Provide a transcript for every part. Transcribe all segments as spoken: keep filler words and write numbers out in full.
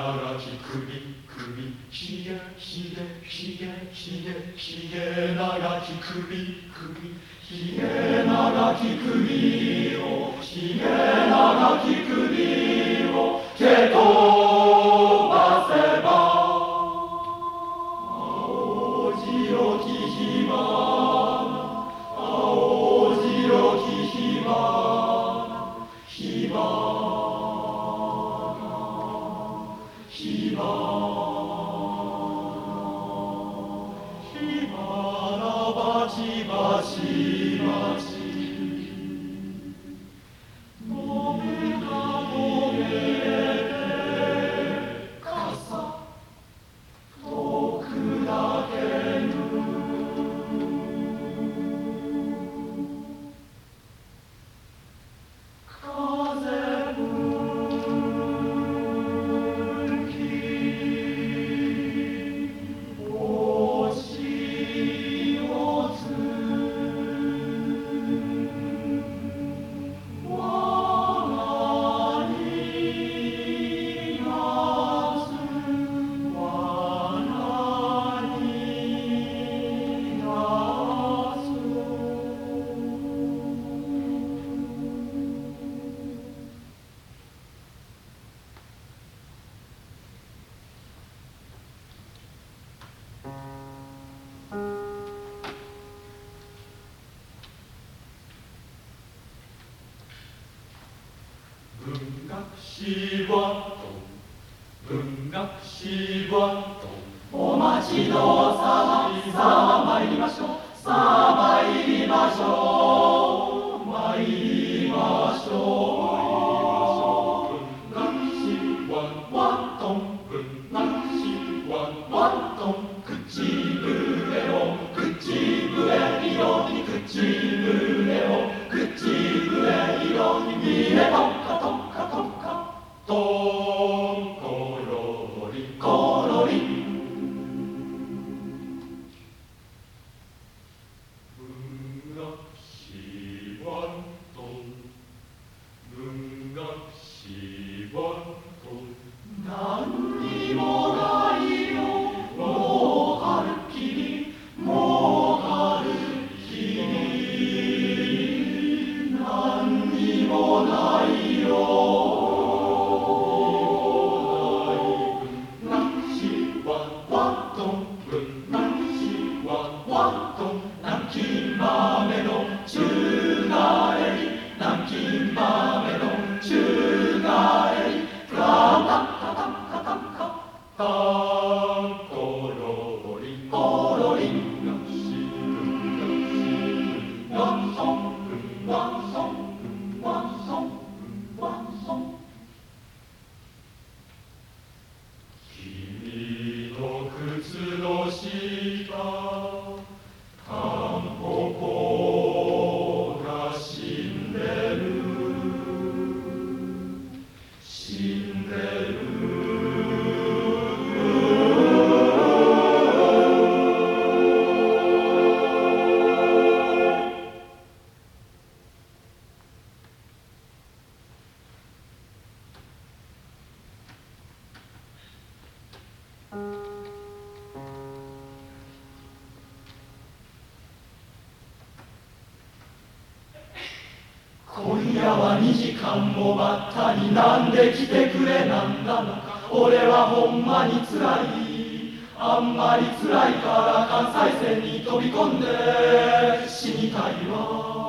長き首首ひげひげひげひげひげ長き首首ひげ長き首をひげ長き首を蹴飛ばせば青白き火花青白き火花火花火花火花バチバチバチ文学史は文学史はお待ちどうさまさあ参りましょうさあ参りましょう参りましょう文学史はワントン文学史はワントン口笛を口笛色に口笛を口笛色に見れとトンカトンカトンコロリコロリ文学史ワントン文学史ワントン何にもないよもう春きりもう春きり何にもないよ今夜はにじかんも待ったになんで来てくれなんだのか俺はほんまにつらいあんまりつらいから関西線に飛び込んで死にたいわ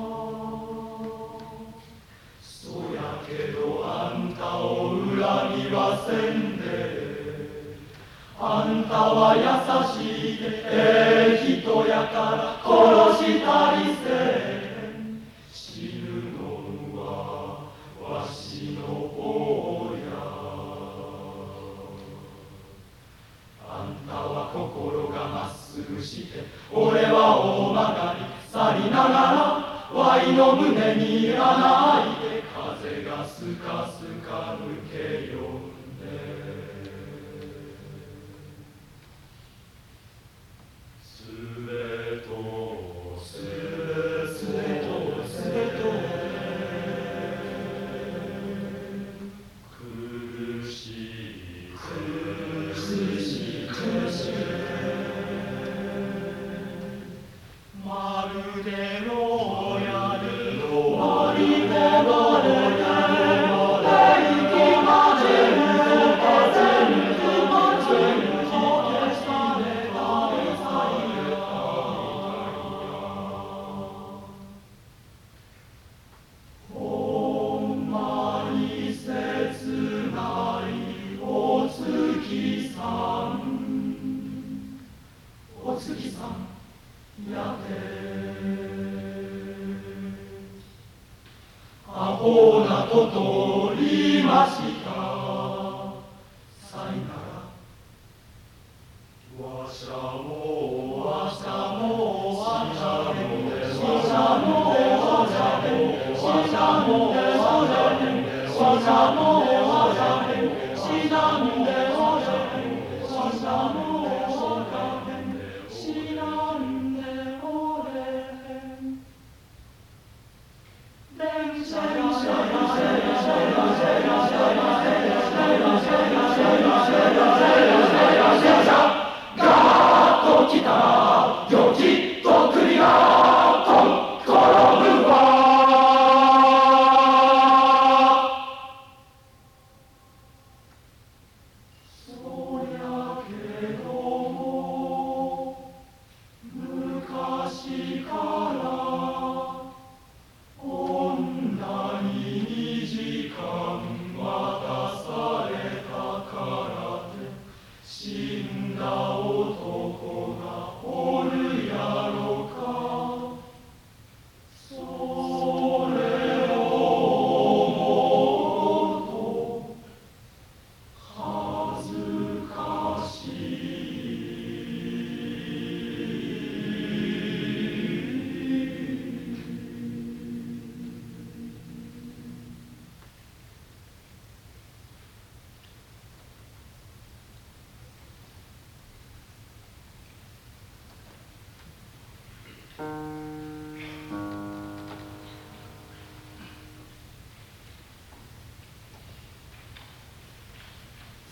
そやけどあんたを恨みはせんであんたは優しいでええ人やから殺したりせんわしの方やあんたは心がまっすぐして俺は大曲がり去りながらわいの胸に穴開いて風がスカスカ抜けよんですれとすれすれとすれと苦しい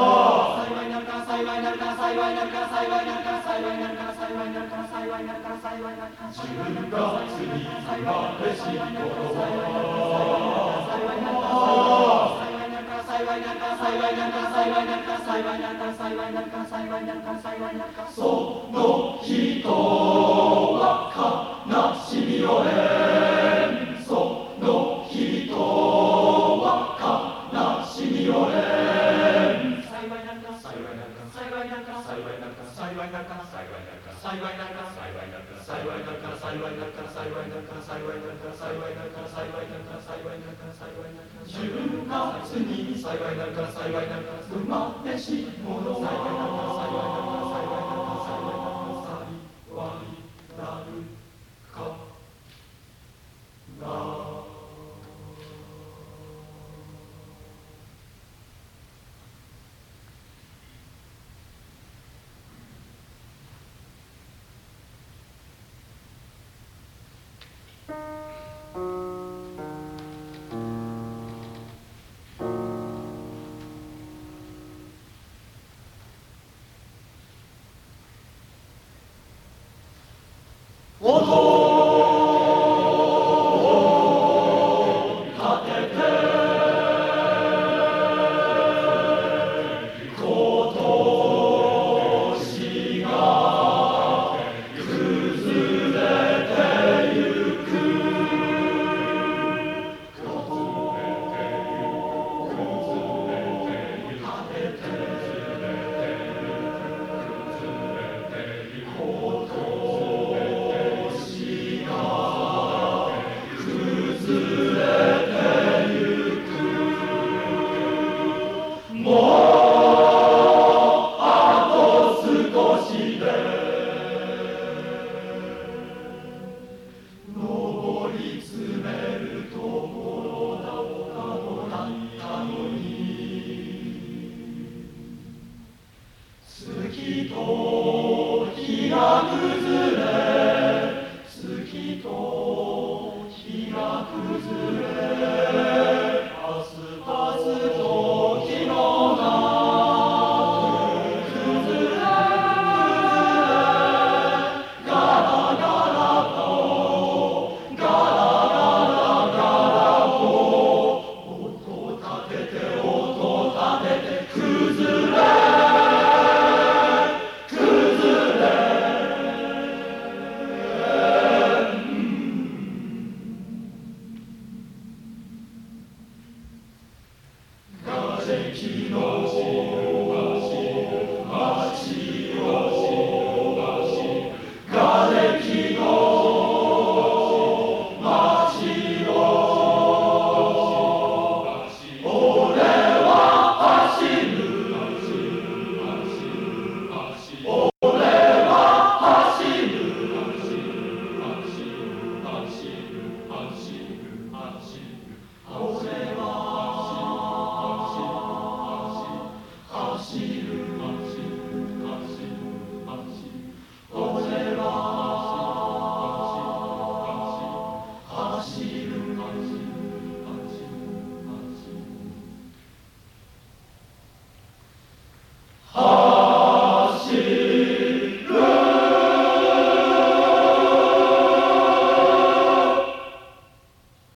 幸いなるから幸いなるから幸いなるから幸いなるから幸いなるから幸いなるから幸いなるから幸いなるからじゅうがつに生まれし頃は幸いなるから幸いなるから幸いなるから幸いなるから幸いなるから幸いなるから幸いなるから幸いなるからその人は悲しみをえんその人は悲しみをえん幸いなるから幸いなるから幸いなるから幸いなるから幸いなるから幸いなるから幸いなるから幸いなるから幸いなるから幸いなるから幸いなるから幸いなるから幸いなるから幸いなるから幸いなるから幸いなるからじゅうがつに幸いなるから幸いなるから生まれし者は幸いなるから幸いなるから幸いなるから幸いなるから幸いなるからおと